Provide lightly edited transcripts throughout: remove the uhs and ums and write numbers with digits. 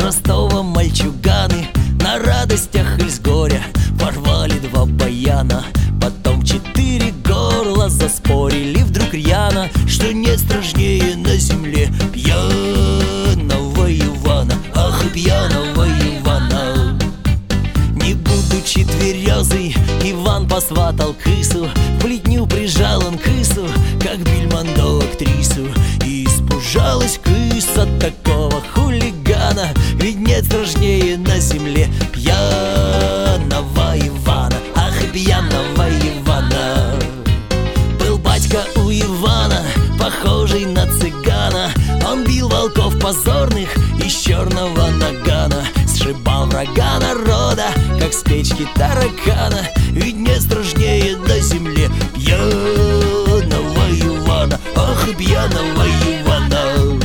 Ростова мальчуганы на радостях и с горя порвали два баяна. Потом 4 горла заспорили вдруг рьяно, что нет страшнее на земле пьяного Ивана. Ах, и пьяного Ивана! Не будучи тверезый, Иван посватал крысу. В плетню прижал он крысу, как Бельмондо актрису. И испужалась крыса такого хулигана, ведь нет страшнее на земле пьяного Ивана. Ах, и пьяного Ивана! Был батька у Ивана, похожий на цыгана. Он бил волков позорных из черного нагана, сшибал врага народа, как с печки таракана. Ведь нет страшнее на земле пьяного Ивана. Ах, и пьяного Ивана!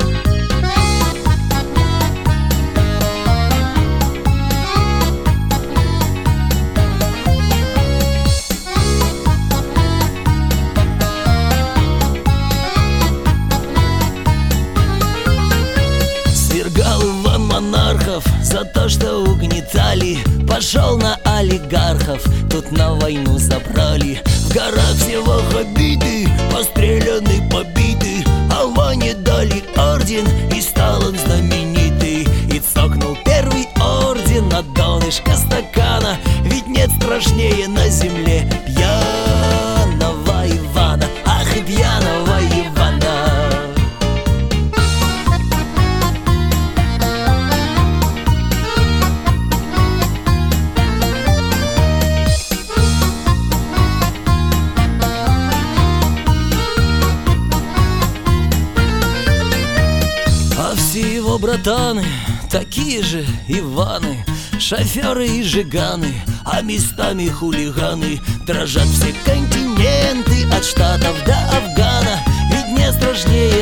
Свергал Иван монархов за то, что угнетали. Пошел на олигархов, тут на войну забрали. В горах всего хоббиты, постреляны, побиты, а Ване дали орден, и стал он знаменитый. И цокнул первый орден на донышко стакана. Ведь нет страшнее на земле пьяного Ивана. Ах, и пьяного Ивана! А все его братаны такие же Иваны, шоферы и жиганы, а местами хулиганы. Дрожат все континенты от Штатов до Афгана. Ведь не страшнее